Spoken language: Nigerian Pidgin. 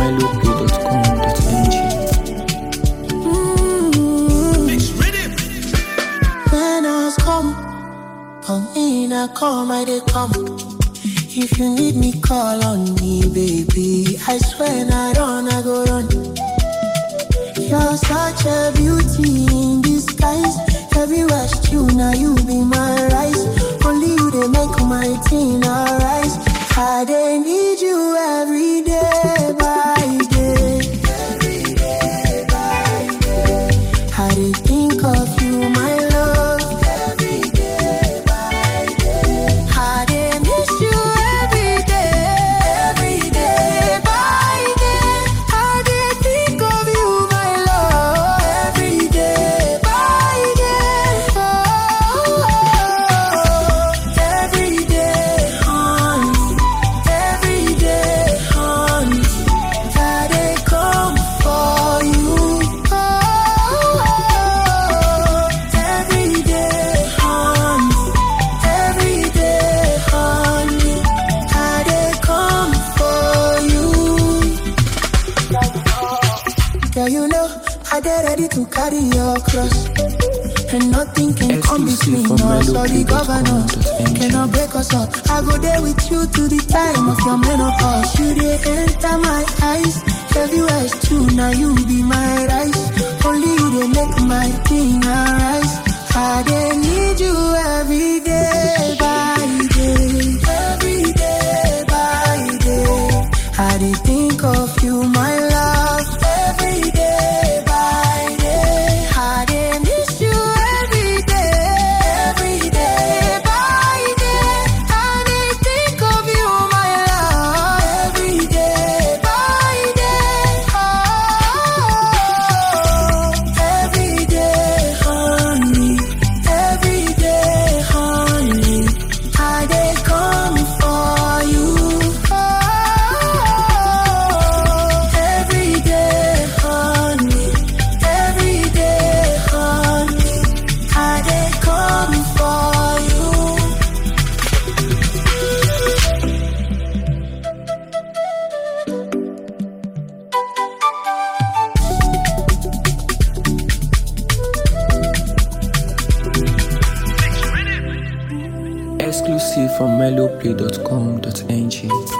mellowplay.com.ng. When I come in, I come, I dey come. If you need me, call on me, baby. I swear not on, I go run. You're such a beauty in disguise. Everywhere you now you be my rice. Only you they make my teen alright. I dey need you every day by day. Every day by day. I dey think of you, my love. Every day by day. I dey miss you every day by day. I dey think of you, my love. Every day by day. Oh, every day, honey. Every day, honey. I dey come for you. Oh, every day, honey. Every day, honey. I dey come for you. Girl, you know I dey ready to carry your cross, and nothing can come between Exclusive from us or the governor. mellowplay.com.ng. Cannot break us up. I go there with you to the time of your menopause. You dey enter my eyes. Everywhere is true, now you be my rice. Only you dey make my thing arise. I dey need you every day by day. Every day by day. I dey think of you, my love. Every day by day. I dey miss you every day by day. I dey think of you, my love. Every day by day. Oh, every day, honey. Every day, honey. I dey come for you. Oh, every day, honey. Every day, honey. I dey come for you. Exclusive from mellowplay.com.ng.